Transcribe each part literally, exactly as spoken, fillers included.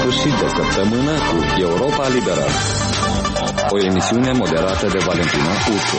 sfârșit de săptămână cu Europa Liberă, o emisiune moderată de Valentina Ursu.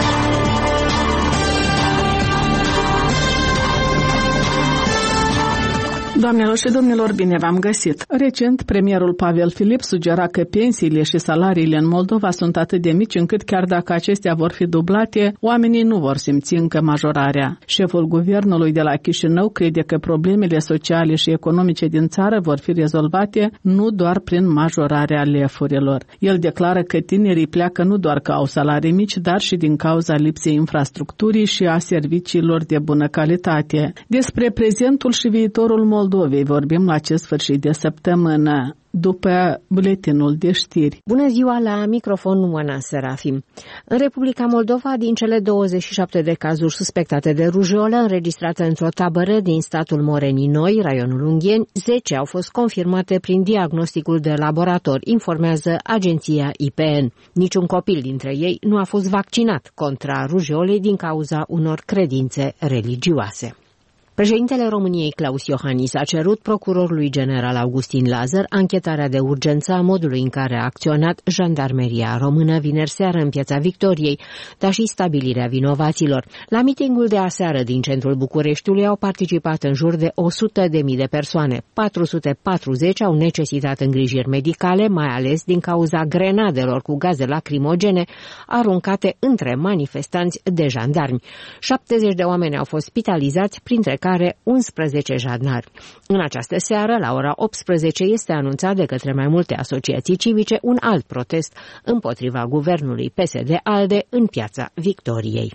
Doamnelor și domnilor, bine v-am găsit! Recent, premierul Pavel Filip sugera că pensiile și salariile în Moldova sunt atât de mici încât chiar dacă acestea vor fi dublate, oamenii nu vor simți încă majorarea. Șeful guvernului de la Chișinău crede că problemele sociale și economice din țară vor fi rezolvate nu doar prin majorarea lefurilor. El declară că tinerii pleacă nu doar că au salarii mici, dar și din cauza lipsei infrastructurii și a serviciilor de bună calitate. Despre prezentul și viitorul Moldovei Moldovei vorbim la acest sfârșit de săptămână, după buletinul de știri. Bună ziua, la microfon Oana Serafim. În Republica Moldova, din cele douăzeci și șapte de cazuri suspectate de rujolă înregistrate într-o tabără din statul Morenii Noi, raionul Ungheni, zece au fost confirmate prin diagnosticul de laborator, informează agenția I P N. Niciun copil dintre ei nu a fost vaccinat contra rujolei din cauza unor credințe religioase. Președintele României, Claus Iohannis, a cerut procurorului general Augustin Lazar anchetarea de urgență a modului în care a acționat Jandarmeria Română vineri seară în Piața Victoriei, dar și stabilirea vinovaților. La mitingul de aseară din centrul Bucureștiului au participat în jur de o sută de mii de persoane. patru sute patruzeci au necesitat îngrijiri medicale, mai ales din cauza grenadelor cu gaze lacrimogene aruncate între manifestanți de jandarmi. șaptezeci de oameni au fost spitalizați, printre care care unsprezece jandarmi. În această seară, la ora optsprezece, este anunțat de către mai multe asociații civice un alt protest împotriva guvernului P S D-ALDE în Piața Victoriei.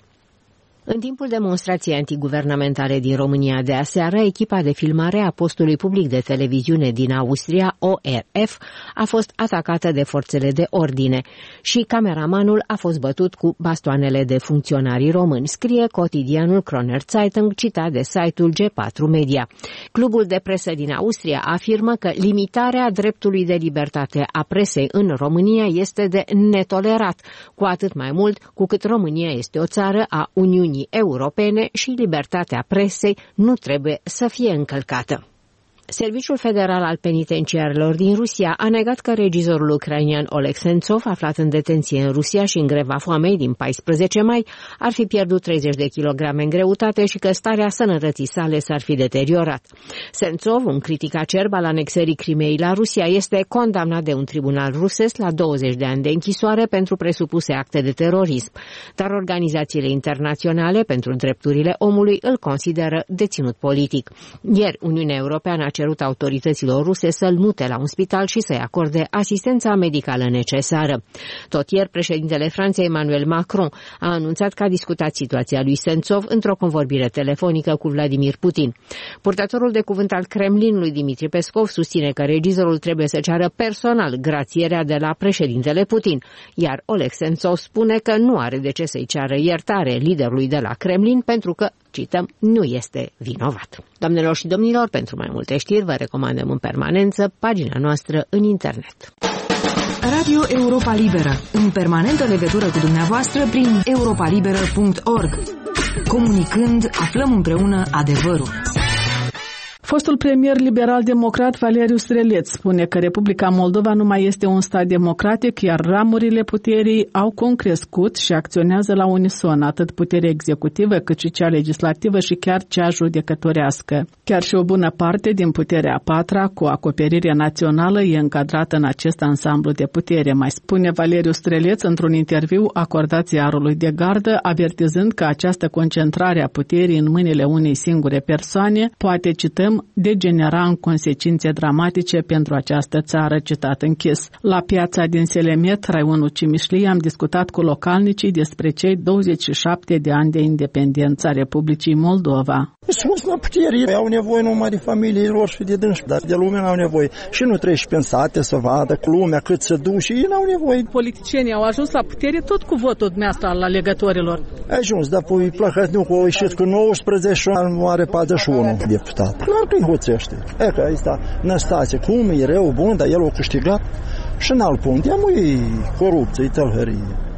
În timpul demonstrației antiguvernamentale din România de aseară, echipa de filmare a postului public de televiziune din Austria, O R F, a fost atacată de forțele de ordine și cameramanul a fost bătut cu bastoanele de funcționarii români, scrie cotidianul Kroner Zeitung, citat de site-ul G patru Media. Clubul de presă din Austria afirmă că limitarea dreptului de libertate a presei în România este de netolerat, cu atât mai mult cu cât România este o țară a Uniunii Europene și libertatea presei nu trebuie să fie încălcată. Serviciul Federal al Penitenciarelor din Rusia a negat că regizorul ucrainian Oleg Sentsov, aflat în detenție în Rusia și în greva foamei din paisprezece mai, ar fi pierdut treizeci de kilograme în greutate și că starea sănătății sale s-ar fi deteriorat. Sentsov, un critic acerb al anexării Crimeei la Rusia, este condamnat de un tribunal rusesc la douăzeci de ani de închisoare pentru presupuse acte de terorism, dar organizațiile internaționale pentru drepturile omului îl consideră deținut politic. Ieri, Uniunea Europeană a cerut autorităților ruse să-l mute la un spital și să-i acorde asistența medicală necesară. Tot ieri, președintele Franței, Emmanuel Macron, a anunțat că a discutat situația lui Sentsov într-o convorbire telefonică cu Vladimir Putin. Purtătorul de cuvânt al Kremlinului, Dimitri Peskov, susține că regizorul trebuie să ceară personal grațierea de la președintele Putin, iar Oleg Sentsov spune că nu are de ce să-i ceară iertare liderului de la Kremlin pentru că, cităm, nu este vinovat. Doamnelor și domnilor, pentru mai multe știri vă recomandăm în permanență pagina noastră în internet. Radio Europa Liberă, în permanentă legătură cu dumneavoastră prin europa liberă punct org. Comunicând, aflăm împreună adevărul. Fostul premier liberal-democrat Valeriu Streleț spune că Republica Moldova nu mai este un stat democratic, iar ramurile puterii au concrescut și acționează la unison, atât puterea executivă cât și cea legislativă și chiar cea judecătorească. Chiar și o bună parte din puterea a patra, cu acoperire națională, e încadrată în acest ansamblu de putere, mai spune Valeriu Streleț într-un interviu acordat ziarului de gardă, avertizând că această concentrare a puterii în mâinile unei singure persoane poate, cităm, degenera în consecințe dramatice pentru această țară, citat închis. La piața din Selemet, raionul Cimișlii, am discutat cu localnicii despre cei douăzeci și șapte de ani de independență a Republicii Moldova. Sus la putere, au nevoie numai de familiei lor și de dânși, dar de lume n-au nevoie. Și nu trebuie și pensate să vadă cu lumea cât se duc și ei n-au nevoie. Politicienii au ajuns la putere tot cu votul dumneavoastră al alegătorilor. A ajuns, dar pui Plăhătniuc a ieșit cu nouăsprezece și are patruzeci și unu deputat. Clar că îi hoțește. E că aici Năstase, cum e rău, bun, dar el a câștigat. Și în alt punct, ea nu e corupție, e tălhărie.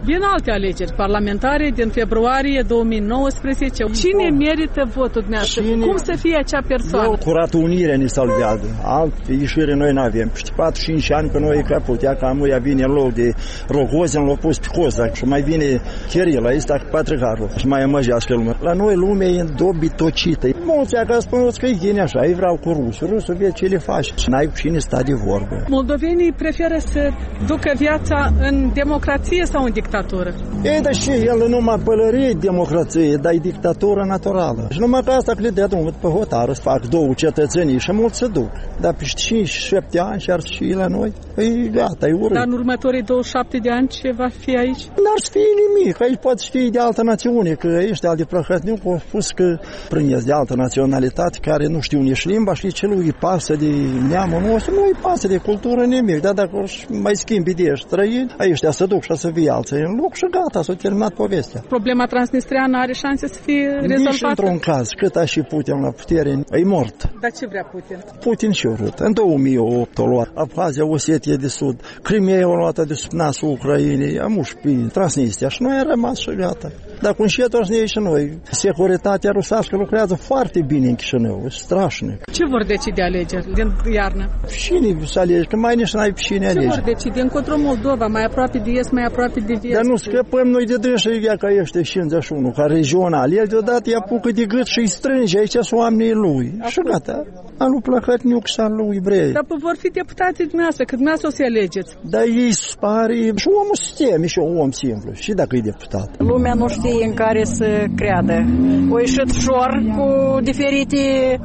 Din alte alegeri parlamentare din februarie două mii nouăsprezece, cine merită votul dumneavoastră? Cine... Cum să fie acea persoană? Eu, curat unirea ne salvează. Alte ieșire noi nu avem. Peste patru cinci ani pe noi e caput. Ea cam ea vine în loc de Rogozin, l-a pus pe Cozac și mai vine Chirila, ăsta cu patriarhul și mai amăgească lumea. La noi lumea e dobitocită. Mulți că spuneți că e gine așa, ei vreau cu rusul. Rusul vede ce le face și n-ai cu cine sta de vorbă. Moldovenii preferă să ducă viața în democrație sau în dictatură? Ei, dar și el numai pălărie democrație, dar e dictatură naturală. Și numai că asta că le dea drumul pe hotară să fac două cetățenii și mulți se duc. Dar pe cinci șapte ani și ar fi la noi, păi gata, e urât. Dar în următorii douăzeci și șapte de ani ce va fi aici? N-ar fi nimic, aici poate fi de altă națiune, că ăștia de Prăhătniuc au spus că prânezi de altă naționalitate care nu știu nici limba și ce lui îi pasă de neamul nostru, nu îi pasă de cultură nimic, dar dacă mai schimbi de străini, ăștia se duc și să fie alții în loc și gata, s-a terminat povestea. Problema transnistreană are șanse să fie rezolvată? Nici într-un caz, cât a și Putin la putere, e mort. Dar ce vrea Putin? Putin și urât. În două mii opt a luat Abhazia, Osetia de Sud, Crimea a luat de sub nasul Ucrainei, am ușpi, Transnistria și noi am rămas și gata. Dar cu înșetul și noi, securitatea rusească lucrează foarte bine în Chișinău, e strașnic. Ce vor decide alegeri din iarnă? Cine să alegi, că mai nici n-ai pe cine alegi. Ce vor decide? Încotro Moldova, mai aproape de est, mai aproape de vest. Dar nu scăpăm noi de dânsă, ea ca ești cincizeci și unu, ca regional. El deodată îi apucă de gât și îi strânge, aici sunt oamenii lui. Acum. Și gata, a lui Plăhătniuc și a lui Brei. Dar vor fi deputații dumneavoastră, că dumneavoastră o să alegeți. Dar ei spare și omul sistem, e și un om simplu, și dacă e deputat. Lumea nu știe în care să creadă. O ieșit șor cu diferite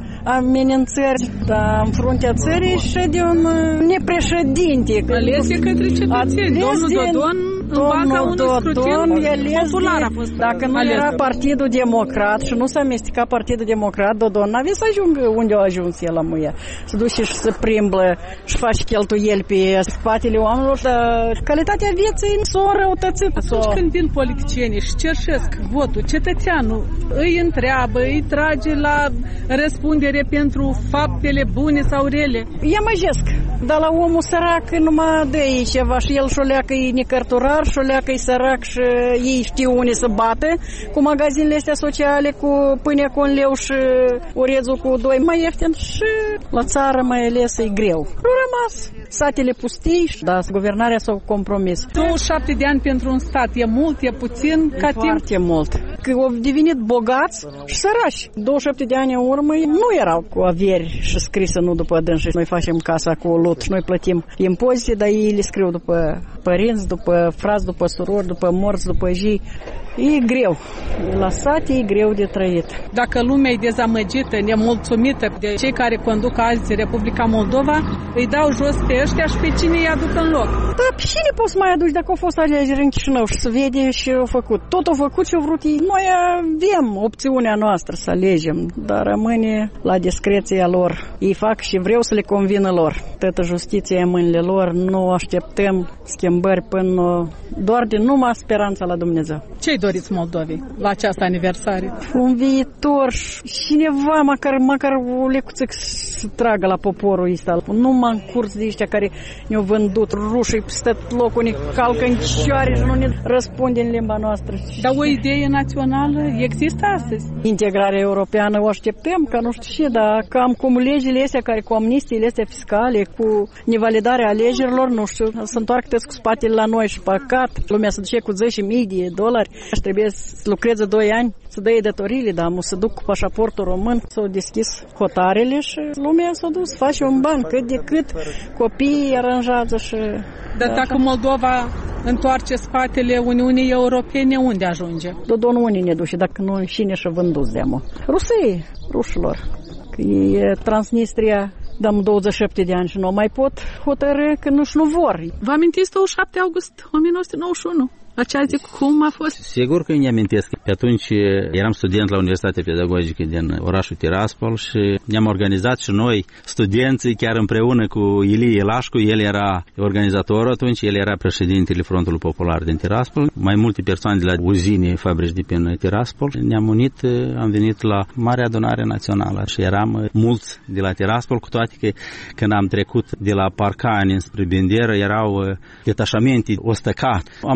amenințări, dar în fruntea țării și de un nepreședinte. Ales de către cetățeni. Domnul Dodon, în baza unui scrutin popular a fost Dacă nu ales. era Partidul Democrat și nu s-a amestecat Partidul Democrat, Dodon n-avea să ajungă unde a ajuns el la muia. Să duce și să primblă și face cheltuieli pe spatele oamenilor, dar calitatea vieții s-a înrăutățit. Atunci când vin politicienii și cerșesc votul, cetățeanul îi întreabă, îi trage la răspundere pentru faptele bune sau rele. Ia măjesc, dar la omul sărac numai dă-i ceva și el și-o leacă e necărturar, și-o leacă e sărac și ei știu unde să bată, cu magazinele astea sociale, cu pâinea cu un leu și orezul cu doi mai ieftin și la țară mai ales e greu. Nu rămas satele pustii, dar guvernarea s-a compromis. douăzeci și șapte de ani pentru un stat, e mult, e puțin, e ca foarte timp? mult. Că au devenit bogați și săraci. douăzeci și șapte de ani în urmă nu erau cu averi și scrisă nu după dânsi. Noi facem casa cu lut și noi plătim impozite, dar ei le scriu după părinți, după frați, după surori, după morți, după zi. E greu. La sat e greu de trăit. Dacă lumea e dezamăgită, nemulțumită de cei care conduc azi Republica Moldova, îi dau jos pe ăștia și pe cine îi aduc în loc. Da, pe cine poți mai aduci dacă au fost alegeri în Chișinău și se vede și au făcut. Tot au făcut și au vrut ei. Noi avem opțiunea noastră să alegem, dar rămâne la discreția lor. Ei fac și vreau să le convină lor. Toată justiția e în mâinile lor, nu așteptăm schimbări până doar din numai speranța la Dumnezeu. Ce-i doriți Moldovei la această aniversare? Un viitor, cineva, măcar, măcar o lecuță să tragă la poporul ăsta. Numai în curs de ăștia care ne-au vândut rușii peste locul, ne calcă în chioare și nu ne răspunde în limba noastră. Dar o idee națională există astăzi? Integrarea europeană o așteptăm, ca nu știu ce, dar cam cum legile astea, care cu amnistiile astea fiscale, cu nevalidarea alegerilor, nu știu, să întoarcă cu spatele la noi și păcat. Lumea se duce cu zece mii de dolari. Aș trebuie să lucreze doi ani, să dă datoriile, dar mă să duc cu pașaportul român, s-au deschis hotarele și lumea s-a dus, face un ban, cât de cât copiii aranjează și... Dar da, dacă Moldova întoarce spatele Uniunii Europene, unde ajunge? Dodon unii ne duce, dacă nu cine și vândut zeamă. Rusii, rușilor. Că e Transnistria, dăm douăzeci și șapte de ani și nu mai pot hotărâ că nu-și nu vor. Vă amintiți douăzeci și șapte august o mie nouă sute nouăzeci și unu? Acea zi cum a fost? Sigur că îmi amintesc. Pe atunci eram student la Universitatea Pedagogică din orașul Tiraspol și ne-am organizat și noi, studenții, chiar împreună cu Ilie Lașcu. El era organizator atunci, el era președintele Frontului Popular din Tiraspol. Mai multe persoane de la uzine, fabrici de prin Tiraspol. Ne-am unit, am venit la Marea Adunare Națională și eram mulți de la Tiraspol, cu toate că când am trecut de la Parcani spre Benderă, erau detașamente ostăcat. Am avut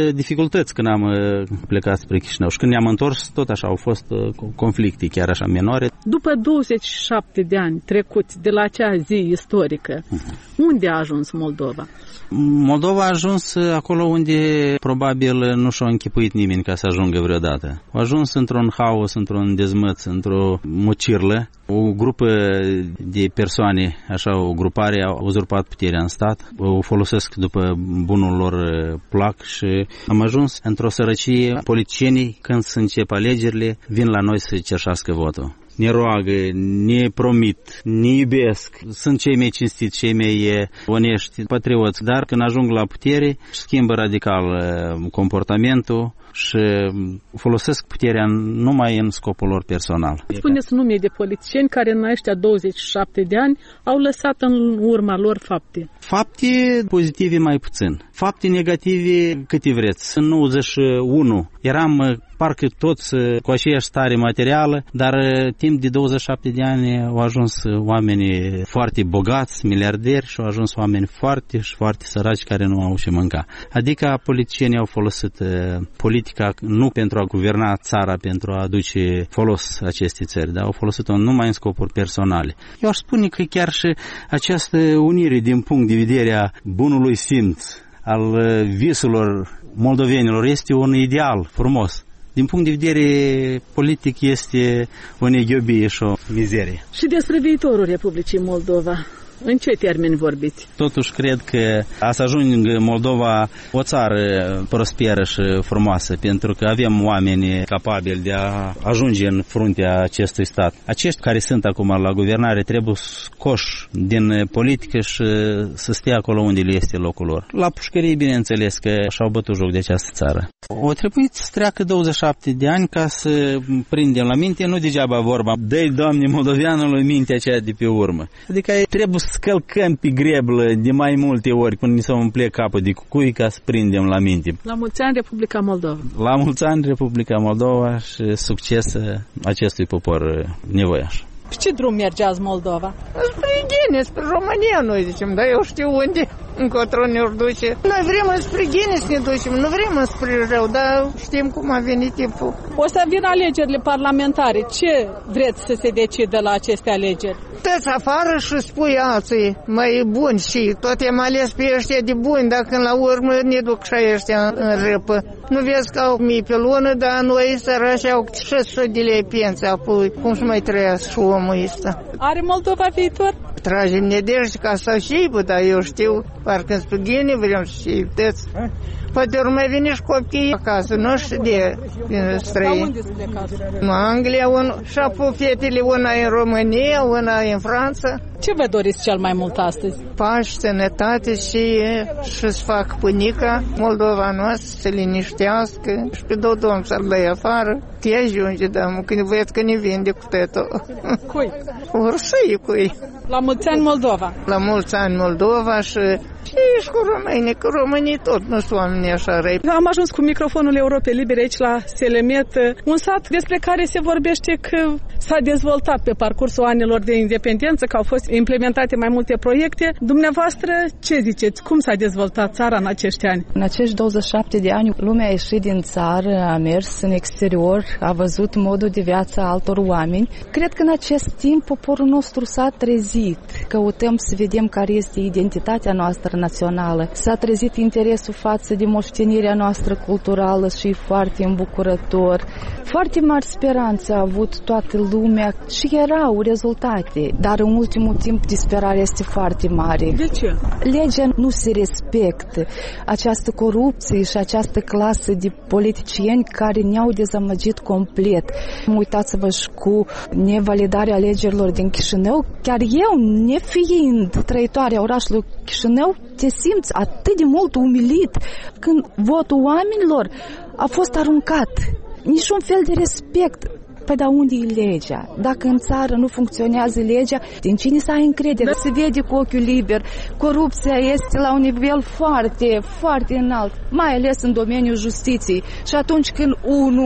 dificultăți când am plecat spre Chișinău și când ne-am întors, tot așa, au fost conflicte, chiar așa minore. După douăzeci și șapte de ani trecuți de la acea zi istorică, uh-huh. unde a ajuns Moldova? Moldova a ajuns acolo unde probabil nu și-a închipuit nimeni ca să ajungă vreodată. A ajuns într-un haos, într-un dezmăț, într-o mucirlă. O grupă de persoane, așa o grupare, au uzurpat puterea în stat, o folosesc după bunul lor plac și am ajuns într-o sărăcie. Politicienii, când se încep alegerile, vin la noi să cerșească votul. Ne roagă, ne promit, ne iubesc. Sunt cei mai cinstiți, cei mai onești, patrioți, dar când ajung la putere, schimbă radical comportamentul și folosesc puterea numai în scopul lor personal. Spuneți nume de politicieni care în ăștia douăzeci și șapte de ani au lăsat în urma lor fapte. Fapte pozitive mai puțin. Fapte negative câte vreți. În nouăzeci și unu eram parcă toți cu aceeași stare materială, dar timp de douăzeci și șapte de ani au ajuns oameni foarte bogați, miliarderi, și au ajuns oameni foarte și foarte săraci care nu au ce mânca. Adică politicienii au folosit politica nu pentru a guverna țara, pentru a aduce folos acestei țări, dar au folosit-o numai în scopuri personale. Eu aș spune că chiar și această unire din punct de vedere a bunului simț, al visurilor moldovenilor, este un ideal frumos. Din punct de vedere politic este o neghiobie și o mizerie. Și despre viitorul Republicii Moldova, în ce termeni vorbiți? Totuși cred că a să ajungă Moldova o țară prosperă și frumoasă, pentru că avem oameni capabili de a ajunge în fruntea acestui stat. Acești care sunt acum la guvernare trebuie scoși din politică și să stea acolo unde le este locul lor. La pușcării, bineînțeles, că și-au bătut joc de această țară. O trebuie să treacă douăzeci și șapte de ani ca să prindem la minte, nu degeaba vorba, dă-i, Doamne, moldoveanului mintea aceea de pe urmă. Adică trebuie să scălcăm pe greblă de mai multe ori până ni se umple capul de cucui ca să prindem la minte. La mulți ani Republica Moldova. La mulți ani Republica Moldova și succes acestui popor nevoiaș. Pe ce drum mergeați Moldova? Spre Ghine, spre România, noi zicem, dar eu știu unde, încotro ne-or duce. Noi vrem spre Ghine să ne ducem, nu vrem spre rău, dar știm cum a venit timpul. O să vină alegerile parlamentare. Ce vreți să se decidă la aceste alegeri? Tăți afară și spui alții mai buni și tot am ales pe ăștia de buni, dar când la urmă ne duc și ăștia în râpă. Nu vezi că au mii pe lună, dar noi sărași au șase sute de lei pensie, apoi cum să mai trăiască și omul ăsta. Are Moldova viitor? Tragem nedejde ca să șibă, dar eu știu, parcă spre Ghine vrem să șibteți. Poate ori mai vine și copiii acasă, nu știu de străini. La unde să plecați? În Anglia, un, și apoi fetele, una în România, una în Franța. Ce vă doriți cel mai mult astăzi? Pace, sănătate și, și să fac pânica Moldova noastră, să liniștească și pe două domn să-l dai afară. Te ajunge, dar când văd că ne vinde cu tătul. Cui? Or să-i cui. La mulți ani Moldova. La mulți ani Moldova și... Și cu românii, că românii tot nu sunt oameni așa răi. Am ajuns cu microfonul Europei Libere aici la Selemet, un sat despre care se vorbește că s-a dezvoltat pe parcursul anilor de independență, că au fost implementate mai multe proiecte. Dumneavoastră, ce ziceți? Cum s-a dezvoltat țara în acești ani? În acești douăzeci și șapte de ani, lumea a ieșit din țară, a mers în exterior, a văzut modul de viață a altor oameni. Cred că în acest timp poporul nostru s-a trezit. Căutăm să vedem care este identitatea noastră națională. S-a trezit interesul față de moștenirea noastră culturală și foarte îmbucurător. Foarte mari speranțe a avut toată lumea și erau rezultate, dar în ultimul timp disperarea este foarte mare. De ce? Legea nu se respectă. Această corupție și această clasă de politicieni care ne-au dezamăgit complet. Uitați-vă și cu nevalidarea alegerilor din Chișinău, chiar eu, nefiind trăitoare a orașului Chișinău, te simți atât de mult umilit când votul oamenilor a fost aruncat. Niciun fel de respect. Păi da, unde e legea? Dacă în țară nu funcționează legea, din cine să ai încredere? Da. Se vede cu ochiul liber. Corupția este la un nivel foarte, foarte înalt, mai ales în domeniul justiției. Și atunci când unul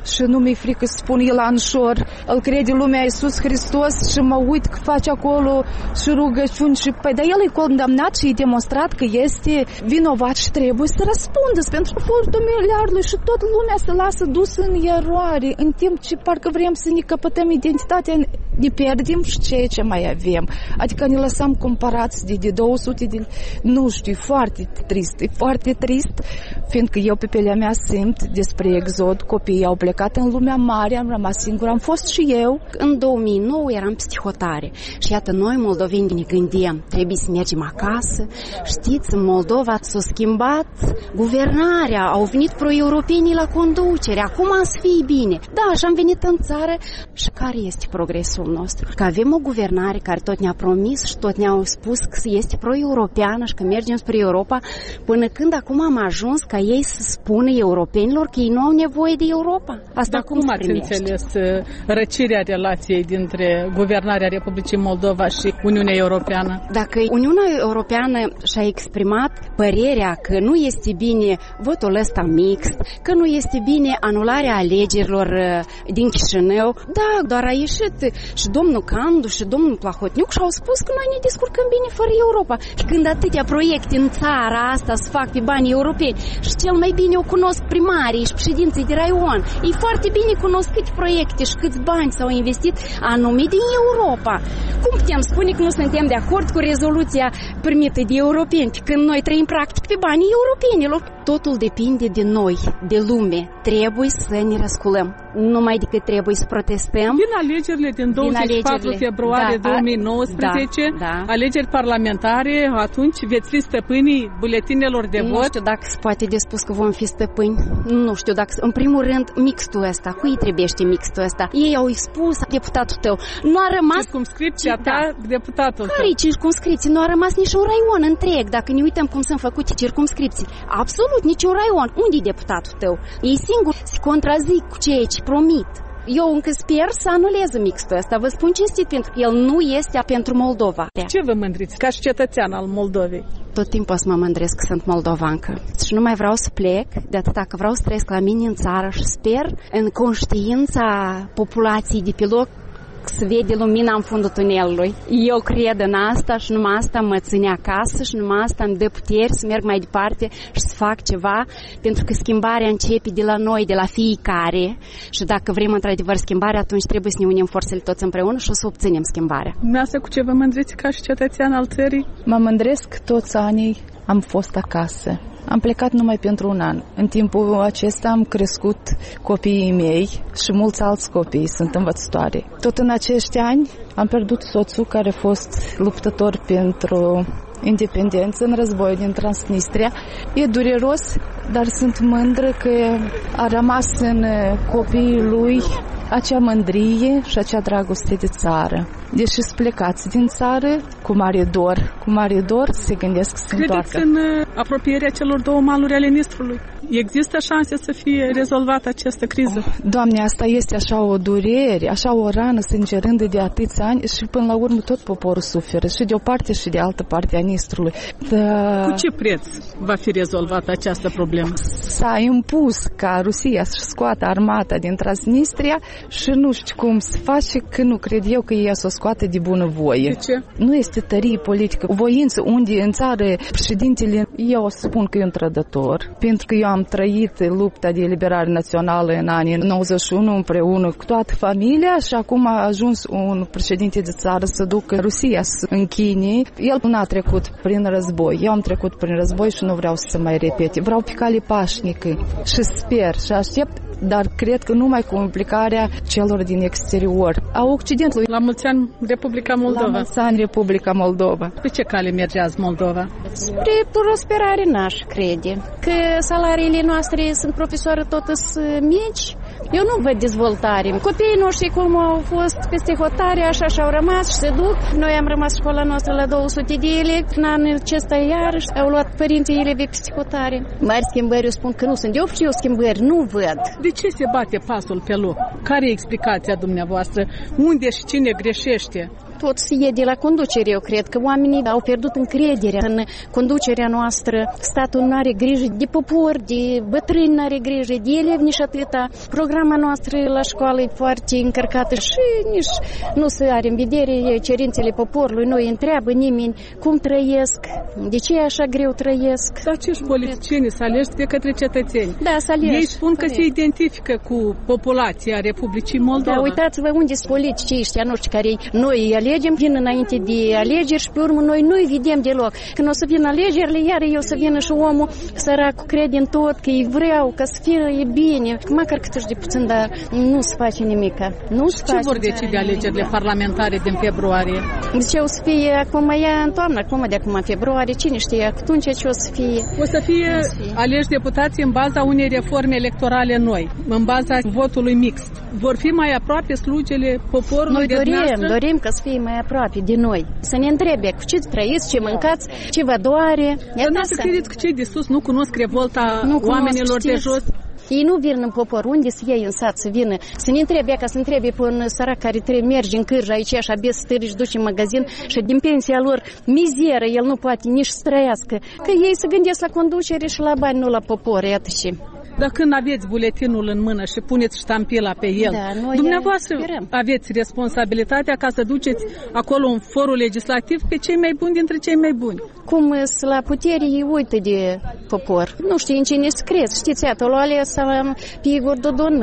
și nu mi-e frică să spun Ilanșor, îl crede lumea Iisus Hristos și mă uit că face acolo și rugăciuni și păi, dar el e condamnat și e demonstrat că este vinovat și trebuie să răspundă pentru furtul miliardului și tot lumea se lasă dus în eroare, în timp ce parcă vrem să ne căpătăm identitatea, ne pierdem și ceea ce mai avem. Adică ne lăsăm comparați de, de două sute de... Nu știu, e foarte trist, e foarte trist, fiindcă eu pe pielea mea simt despre exod, copiii au plecat în lumea mare, am rămas singur, am fost și eu. În două mii nouă eram peste hotare și iată noi, moldoveni, ne gândim, trebuie să mergem acasă. Știți, în Moldova s-a schimbat guvernarea, au venit pro-europenii la conducere, acum să fie bine. Da, și am venit în țară și care este progresul nostru? Că avem o guvernare care tot ne-a promis și tot ne-au spus că este pro-europeană și că mergem spre Europa, până când acum am ajuns ca ei să spună europenilor că ei nu au nevoie de Europa. Asta cum, cum ați înțeles răcirea relației dintre guvernarea Republicii Moldova și Uniunea Europeană? Dacă Uniunea Europeană și-a exprimat părerea că nu este bine votul ăsta mixt, că nu este bine anularea alegerilor din Chișinău, da, doar a ieșit și domnul Candu și domnul Plahotniuc și au spus că noi ne descurcăm bine fără Europa. Și când atâtea proiecte în țara asta se fac pe banii europeni și cel mai bine o cunosc primarii și președinții de raion, ei foarte bine cunosc câte proiecte și câți bani s-au investit anume din Europa. Cum putem spune că nu suntem de acord cu rezoluția primită de europeni, când noi trăim practic pe banii europenilor? Totul depinde de noi, de lume. Trebuie să ne răsculăm. Numai decât trebuie să protestăm. Din alegerile din douăzeci și patru februarie două mii nouăsprezece, da, da. Alegeri parlamentare, atunci veți fi stăpânii buletinelor de nu vot? Nu știu dacă se poate de spus că vom fi stăpâni. Nu știu dacă... În primul rând, mixtul ăsta. Cui trebuiește mixtul ăsta? Ei au expus deputatul tău. Nu a rămas... Circumscripția ta, da. Deputatul tău. Care-i circumscripții? Nu a rămas nici un raion întreg. Dacă ne uităm cum sunt făcute circumscripții. Absolut, nici un raion. Unde-i deputatul tău? Ei singuri se contrazic cu ceea ce promit. Eu încă sper să anuleze mixtul ăsta. Vă spun cinstit, pentru că el nu este pentru Moldova. Ce vă mândriți ca și cetățean al Moldovei? Tot timpul o să mă mândresc că sunt moldovancă. Și nu mai vreau să plec, de atâta că vreau să trăiesc la mine în țară și sper în conștiința populației de pe loc să vede lumina în fundul tunelului. Eu cred în asta și numai asta mă ține acasă și numai asta îmi dă puteri să merg mai departe și să fac ceva, pentru că schimbarea începe de la noi, de la fiecare, și dacă vrem într-adevăr schimbare, atunci trebuie să ne unim forțele toți împreună și o să obținem schimbarea. Dumneavoastră cu ce vă mândriți ca și cetățean al țării? Mă mândresc toți anii am fost acasă. Am plecat numai pentru un an. În timpul acesta am crescut copiii mei și mulți alți copii sunt învățătoare. Tot în acești ani am pierdut soțul care a fost luptător pentru independență în războiul din Transnistria. E dureros, dar sunt mândră că a rămas în copiii lui acea mândrie și acea dragoste de țară. Deși sunt plecați din țară, cu mare dor, cu mare dor se gândesc să se întoarcă. Credeți în apropierea celor două maluri ale Nistrului? Există șanse să fie rezolvată această criză? Oh, Doamne, asta este așa o durere, așa o rană sângerândă de atâți ani și până la urmă tot poporul suferă, și de o parte și de altă parte a Nistrului. Da. Cu ce preț va fi rezolvată această problemă? S-a impus ca Rusia să scoată armata din Transnistria și nu știu cum se face, că nu cred eu că ea să o scoate de bunăvoie. De ce? Nu este tărie politică, voință, unde în țară președintele, eu o să spun că e un trădător, pentru că eu am trăit lupta de eliberare națională în anii nouăzeci și unu împreună cu toată familia și acum a ajuns un președinte de țară să ducă Rusia să închine. El nu a trecut prin război, eu am trecut prin război și nu vreau să se mai repete. Vreau pe cale pașnică și sper și aștept, dar cred că numai cu implicarea celor din exterior, a Occidentului. La mulți ani Republica Moldova. La mulți ani Republica Moldova. Pe ce cale merge azi Moldova? Spre prosperare n-aș crede. Că salariile noastre sunt profesoare tot mici. Eu nu văd dezvoltare. Copiii noștri cum au fost peste hotare, așa și-au rămas și se duc. Noi am rămas școala noastră la două sute de ele. În anul acesta iarăși au luat părinții elevi peste hotare. Mari schimbări, eu spun că nu sunt. Eu știu schimbări, nu văd. De ce se bate pasul pe loc? Care e explicația dumneavoastră? Unde și cine greșește? tot e de la conducere, eu cred că oamenii au pierdut încrederea în conducerea noastră. Statul nu are grijă de popor, de bătrâni nu are grijă, de elevi nici atâta. Programa noastră la școală e foarte încărcată și nici nu se are în vedere cerințele poporului. Nu îi întreabă nimeni cum trăiesc, de ce așa greu trăiesc. Dar acești politicieni să alegi de către cetățeni. Da, să alegi. Ei spun că se identifică cu populația Republicii Moldova. Da, uitați-vă unde sunt politicii ăștia noștri care noi îi alegem, vin înainte de alegeri și pe urmă noi nu-i vedem deloc. Când o să vină alegerile, iar eu să vină și omul sărac crede în tot, că îi vreau, că să fie e bine. Măcar cât de puțin, dar nu se face nimic. Nu se face. Ce vor decide alegerile parlamentare din februarie? De ce o să fie acum, ea în toamnă, acum de acum februarie, cine știe atunci ce o să fie? O să fie aleși deputații în baza unei reforme electorale noi, în baza votului mixt. Vor fi mai aproape slujele poporului. Noi de dorim, dumneavoastră? dorim ca să fie mai aproape de noi. Să ne întrebe cu ce trăiți, ce mâncați, ce vă doare. Dar nu să credeți că cei de sus nu cunosc revolta nu oamenilor cunosc, de jos? Ei nu vin în popor, unde să iei în sat să vină, să ne întrebe, ca să întrebe pe un sărac care trebuie merge în cârjă aici și abia stări și duce în magazin și din pensia lor mizeră, el nu poate nici să trăiască. Că ei se gândesc la conducere și la bani, nu la popor, iată și. Dar când aveți buletinul în mână și puneți ștampila pe el, da, dumneavoastră aveți responsabilitatea ca să duceți acolo în forul legislativ pe cei mai buni dintre cei mai buni. Cum la putere ei uită de popor. Nu știu în cine se crezi. Știți, iată, l-a ales pe Igor Dodon.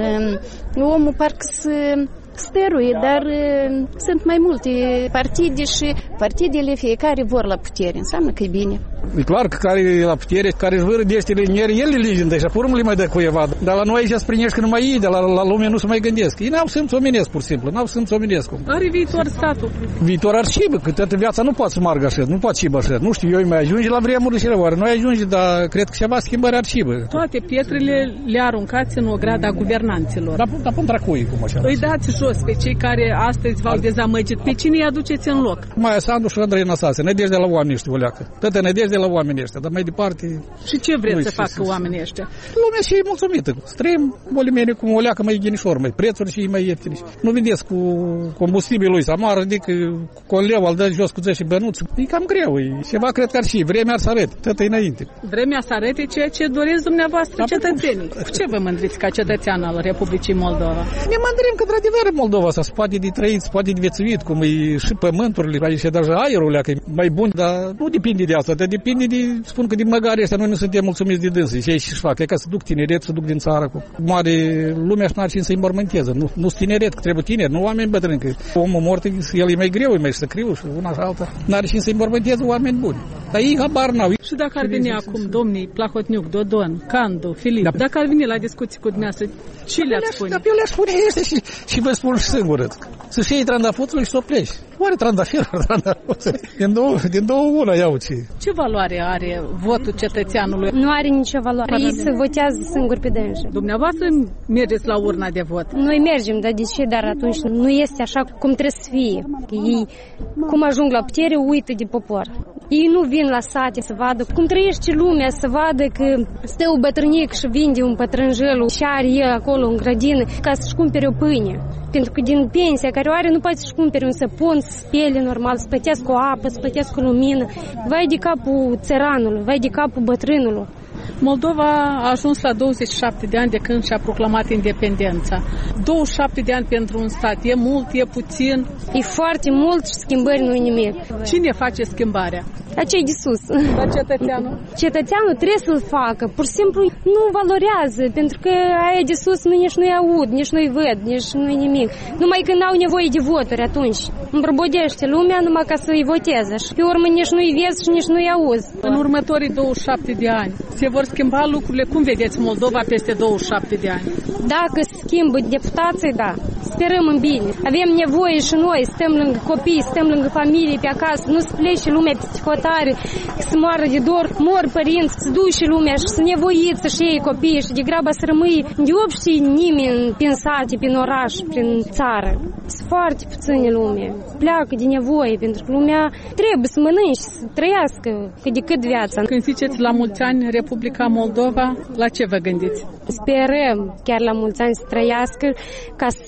Omul parcă să stăruie, dar uh, sunt mai multe partide și partidele fiecare vor la putere. Înseamnă că e bine. E clar că care e la putere, care își vâră deștile în ele, ele legende și apoi le mai dă cuiva. Dar la noi aici se prinești că numai ei, de la, la lume nu se mai gândesc. Ei n-au simț omenesc, pur și simplu, n-au simț omenesc. Are viitor statul. Viitor ar și, bă, că toată viața nu poate să margă așa, nu poate și bă așa. Nu știu, eu mai ajunge la vremurile și răvoare. Noi ajunge, dar cred că ceva schimbări ar și, bă. Toate pietrele le aruncați în ograda guvernanților. Dar da, pun tracui, cum așa. Îi dați jos pe cei care astăzi v-au dezamăgit. Pe cine îi aduceți în loc? Mai Sandu și Andrei Năstase, nădejde la oameni ăștia, o leacă. Toată nădejde la oameni ăștia, dar mai departe... Și ce vreți să facă oamenii ăștia? Lumea și e mulțumită. Străim molimene cum o leacă mai ghinișor, mai prețuri și mai ieftini. Nu vedeți cu combustibilul lui Samar, adică cu un leu al dă jos cu zece și bănuți. E cam greu. E ceva cred că ar și. Vremea ar să arate. Tot înainte. Vremea să arate ceea ce doresc dumneavoastră cetățenii. Cu ce vă mândriți ca cetățean al Republicii Moldova? Ne mândrim că, într-adevăr, Moldova s-a poate de trăit, poate de viețuit, cum e și pământurile, aici e deja aerul, că e mai bun, dar nu depinde de asta, dar depinde de, spun că din măgare ăștia noi nu suntem mulțumiți de dânsii și ei și-și fac, e ca să duc tineret, să duc din țară, cu mare lumea și n-ar cine să-i înmormânteze, nu, nu-s tineret, că trebuie tineri, nu oameni bătrâni, că omul mort, el e mai greu, e mai săcriu și una și alta, n-are cine să-i înmormânteze oameni buni, dar ei habar n-au. Și dacă ar veni acum domnii Plahotniuc, Dodon, Candu, Filip, da. Dacă ar veni la discuții cu dumneavoastră, ce le-ați spune? Eu le-aș spune este și, și vă spun și singură, să-și iei trandafutul și să o pleci. Oare trandafir, trandafir? Din două, din două una iau ce. Ce valoare are votul cetățeanului? Nu are nicio valoare. Ei se votează singuri pe dânsi. Dumneavoastră mergeți la urna de vot? Noi mergem, dar de ce? Dar atunci nu este așa cum trebuie să fie. Ei, cum ajung la putere, uită de popor. Ei nu vin la sate să vadă cum trăiește lumea, să vadă că stă un bătrânic și vinde un pătrânjel și are el acolo în grădină ca să-și cumpere o pâine. Pentru că din pensia care o are nu poate să-și cumpere un săpun, să spele normal, să plătească o apă, să plătească o lumină. Vai de capul țăranului, vai de capul bătrânului. Moldova a ajuns la douăzeci și șapte de ani de când și-a proclamat independența. douăzeci și șapte de ani pentru un stat, e mult, e puțin? E foarte mult și schimbări nu-i nimic. Cine face schimbarea? Acei de sus. Dar cetățeanul? Cetățeanul trebuie să-l facă. Pur și simplu nu valorează, pentru că aia de sus nu, nici nu-i aud, nici nu-i văd, nici nu-i nimic. Numai când au nevoie de voturi atunci. Îmbrăbodește lumea numai ca să-i voteze. Și pe urmă nici nu-i vezi și nici nu-i auzi. În următorii douăzeci și șapte de ani se vor schimba lucrurile. Cum vedeți Moldova peste douăzeci și șapte de ani? Dacă schimbă deputații, da. Sperăm în bine. Avem nevoie și noi, stăm lângă copii, stăm lângă familie pe acasă, nu se plece lumea peste hotare, să moară de dor, mor părinți, să duce lumea și să nevoiți să-și iei copii și degrabă să rămâi de obște nimeni prin sate, prin oraș, prin țară. Sunt foarte puține lume. Pleacă de nevoie, pentru că lumea trebuie să mănânci, să trăiască cât de cât viața. Când ziceți la mulți ani Republica Moldova, la ce vă gândiți? Sperăm chiar la mulți ani să trăiască ca să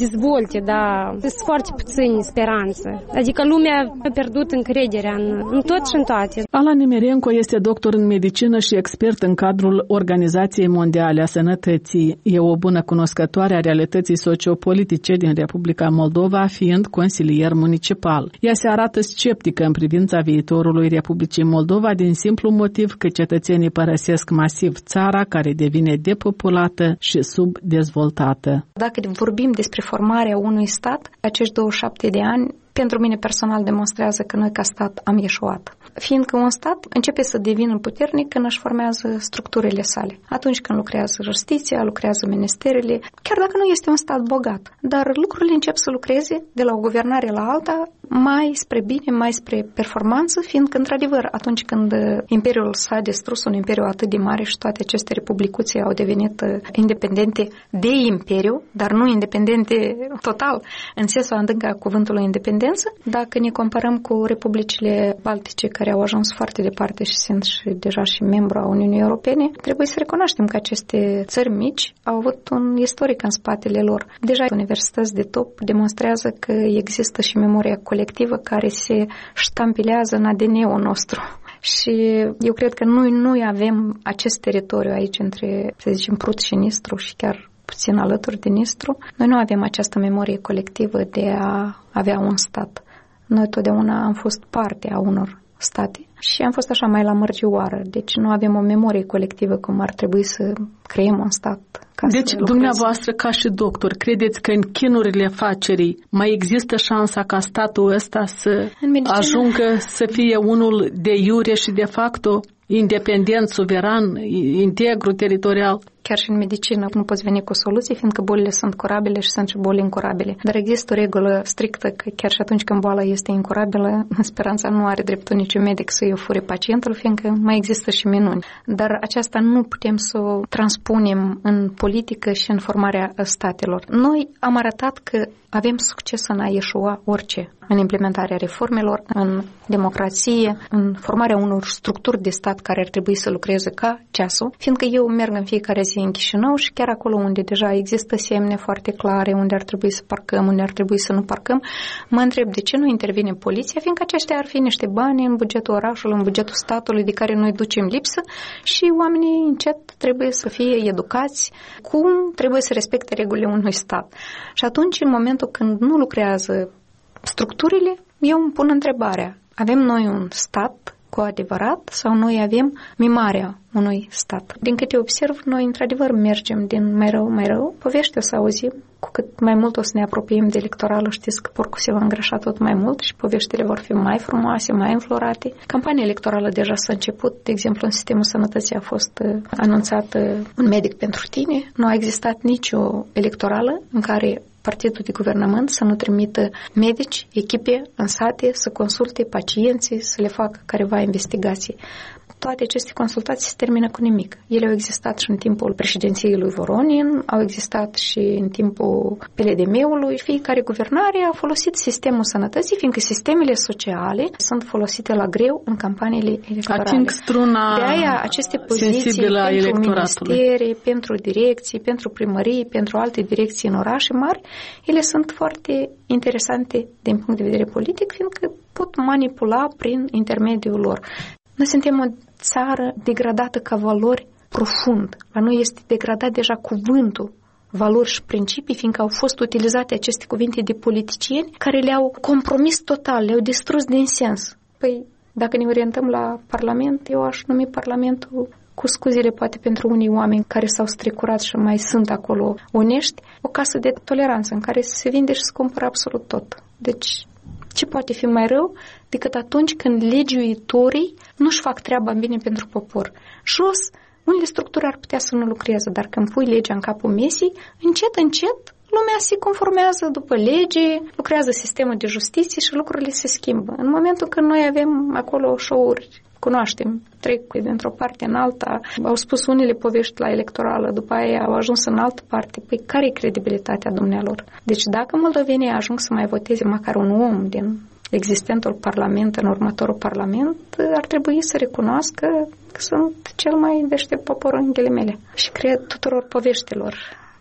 dezvolte, dar sunt foarte puțini speranță. Adică lumea a pierdut încrederea în, în tot și în toate. Ala Nimerenko este doctor în medicină și expert în cadrul Organizației Mondiale a Sănătății. E o bună cunoscătoare a realității sociopolitice din Republica Moldova, fiind consilier municipal. Ea se arată sceptică în privința viitorului Republicii Moldova din simplu motiv că cetățenii părăsesc masiv țara, care devine depopulată și subdezvoltată. Dacă vorbim despre formarea unui stat, acești douăzeci și șapte de ani pentru mine personal demonstrează că noi ca stat am ieșuat. Fiindcă un stat începe să devină puternic când își formează structurile sale. Atunci când lucrează justiția, lucrează ministerele, chiar dacă nu este un stat bogat. Dar lucrurile încep să lucreze de la o guvernare la alta mai spre bine, mai spre performanță, fiindcă, într-adevăr, atunci când Imperiul s-a distrus, un imperiu atât de mare și toate aceste republicuțe au devenit independente de imperiu, dar nu independente total, în sensul adânc a cuvântului independență, dacă ne comparăm cu republicile baltice care au ajuns foarte departe și sunt și deja și membru a Uniunii Europene, trebuie să recunoaștem că aceste țări mici au avut un istoric în spatele lor. Deja universități de top demonstrează că există și memoria colectivă care se ștampilează în A D N-ul nostru. Și eu cred că noi nu avem acest teritoriu aici între, să zicem, Prut și Nistru și chiar puțin alături de Nistru. Noi nu avem această memorie colectivă de a avea un stat. Noi totdeauna am fost parte a unor state și am fost așa mai la mărgioară. Deci nu avem o memorie colectivă cum ar trebui să creăm un stat. Ca deci, dumneavoastră, ca și doctor, credeți că în chinurile afacerii mai există șansa ca statul ăsta să ajungă să fie unul de iure și de facto independent, suveran, integru, teritorial? Chiar și în medicină nu poți veni cu soluții, fiindcă bolile sunt curabile și sunt și boli incurabile. Dar există o regulă strictă că chiar și atunci când boala este incurabilă, speranța nu are dreptul niciun medic să-i ofere pacientul, fiindcă mai există și minuni. Dar aceasta nu putem să o transpunem în politică și în formarea statelor. Noi am arătat că avem succes în a ieșua orice, în implementarea reformelor, în democrație, în formarea unor structuri de stat care ar trebui să lucreze ca ceasul, fiindcă eu merg în fiecare zi în Chișinău și chiar acolo unde deja există semne foarte clare, unde ar trebui să parcăm, unde ar trebui să nu parcăm, mă întreb de ce nu intervine poliția, fiindcă aceștia ar fi niște bani în bugetul orașului, în bugetul statului de care noi ducem lipsă și oamenii încet trebuie să fie educați cum trebuie să respecte regulile unui stat. Și atunci, în momentul când nu lucrează structurile, eu îmi pun întrebarea, avem noi un stat cu adevărat sau noi avem mimarea unui stat? Din câte observ, noi într-adevăr mergem din mai rău, mai rău. Povești o să auzim, cu cât mai mult o să ne apropiem de electorală, știți că porcul se va îngrășa tot mai mult și poveștile vor fi mai frumoase, mai înflorate. Campania electorală deja s-a început, de exemplu, în sistemul sănătății a fost anunțat un medic pentru tine. Nu a existat nicio electorală în care partidul de guvernământ să nu trimită medici, echipe în sate, să consulte pacienții, să le facă careva investigații. Toate aceste consultații se termină cu nimic. Ele au existat și în timpul președinției lui Voronin, au existat și în timpul P L D M-ului. Fiecare guvernare a folosit sistemul sănătății, fiindcă sistemele sociale sunt folosite la greu în campaniile electorale. Ating struna de aia aceste poziții pentru ministere, pentru direcții, pentru primării, pentru alte direcții în orașe mari, ele sunt foarte interesante din punct de vedere politic, fiindcă pot manipula prin intermediul lor. Noi suntem o țară degradată ca valori profund. La noi este degradat deja cuvântul valori și principii, fiindcă au fost utilizate aceste cuvinte de politicieni care le-au compromis total, le-au distrus din sens. Păi, dacă ne orientăm la Parlament, eu aș numi Parlamentul, cu scuzele poate pentru unii oameni care s-au strecurat și mai sunt acolo onești, o casă de toleranță în care se vinde și se cumpără absolut tot. Deci, ce poate fi mai rău decât atunci când legiuitorii nu-și fac treaba bine pentru popor? Jos, unele structuri ar putea să nu lucreze, dar când pui legea în capul mesii, încet, încet, lumea se conformează după lege, lucrează sistemul de justiție și lucrurile se schimbă. În momentul când noi avem acolo show-uri, cunoaștem, trec dintr-o parte în alta, au spus unele povești la electorală, după aia au ajuns în altă parte. Păi care e credibilitatea dumnealor? Deci dacă moldovenii ajung să mai voteze măcar un om din existentul parlament în următorul parlament, ar trebui să recunoască că sunt cel mai deștept popor în ghilimele. Și cred tuturor poveștilor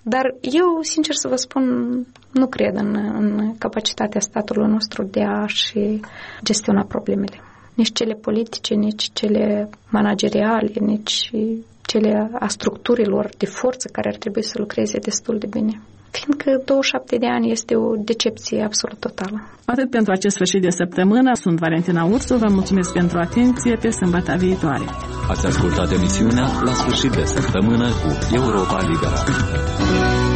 Dar eu, sincer să vă spun, nu cred în, în capacitatea statului nostru de a-și gestiona problemele. Nici cele politice, nici cele manageriale, nici cele a structurilor de forță care ar trebui să lucreze destul de bine. Fiindcă douăzeci și șapte de ani este o decepție absolut totală. Atât pentru acest sfârșit de săptămână. Sunt Valentina Ursu, vă mulțumesc pentru atenție, pe sâmbătă viitoare. Ați ascultat emisiunea La sfârșit de săptămână cu Europa Liberă.